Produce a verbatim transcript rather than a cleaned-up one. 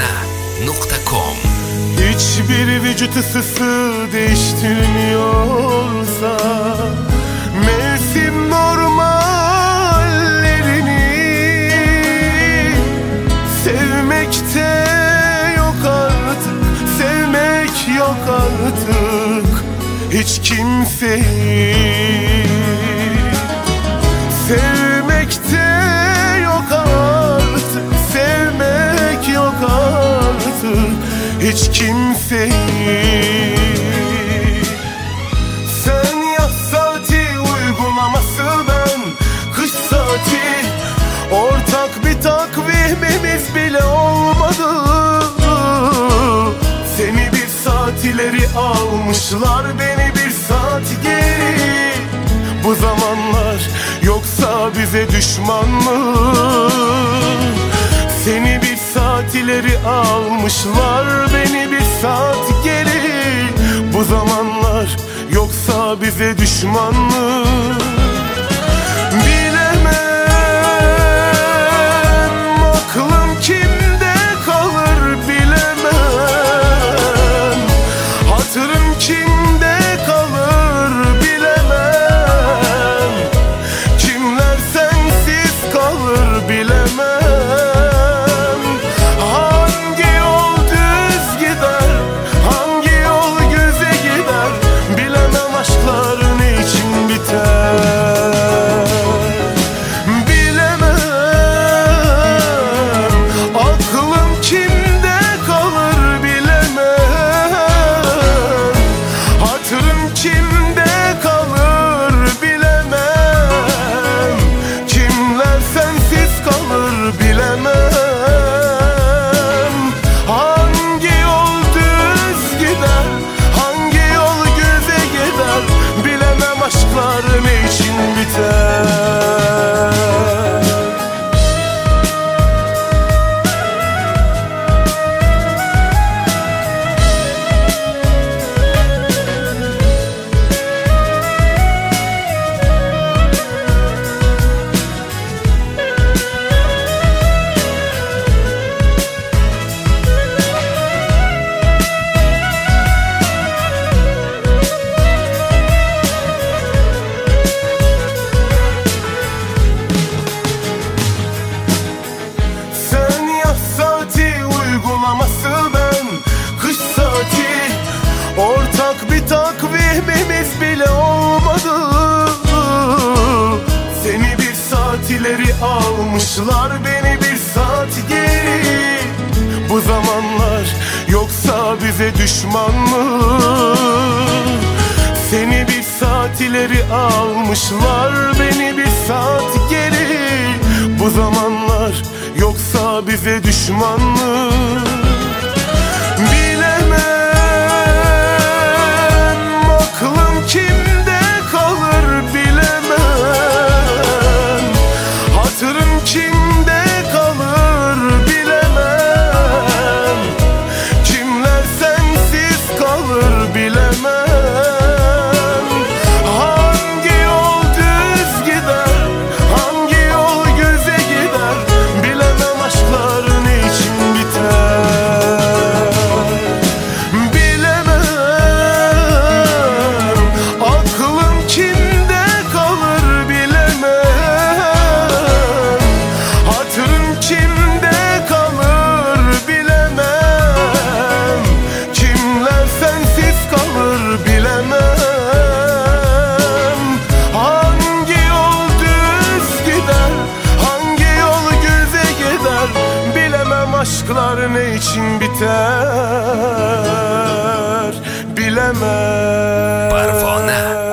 parvona nokta com. Hiçbir vücut ısısı değiştirmiyorsa mevsim normallerini, sevmekte yok artık, sevmek yok artık hiç kimseyi. Sevmekte yok artık, sevmek yok artık hiç kimseyi. Sen yaz saati uygulaması, ben kış saati. Ortak bir takvimimiz bile olmadı. Seni bir saat ileri almışlar, beni bir saat geri. Bu zamanlar yoksa bize düşman mı? Seni bir saat ileri almışlar, beni bir saat geri. Bu zamanlar yoksa bize düşman mı? Bilemem, aklım kimde kalır bilemem. Hatırım kimde kalır bilemem. Kimler sensiz kalır bilemem. Ben kış saati, ortak bir takvimimiz bile olmadı. Seni bir saat ileri almışlar, beni bir saat geri. Bu zamanlar yoksa bize düşman mı? Seni bir saat ileri almışlar, beni bir saat geri. Bu zamanlar yoksa bize düşman mı? Bilemem, aklım kimde kalır bilemem. Hatırım kimde kalır bilemem. Kimler sensiz kalır bilemem. Hangi yol düz gider, hangi yol göze gider bilemem. Aşklar ne için biter bilemem. Aklım kimde kalır bilemem. Hatırım kimde kalır bilemem. Kimler sensiz kalır bilemem. Hangi yol düz gider, hangi yol göze gider bilemem. Aşklar ne için biter bilemem. Parvona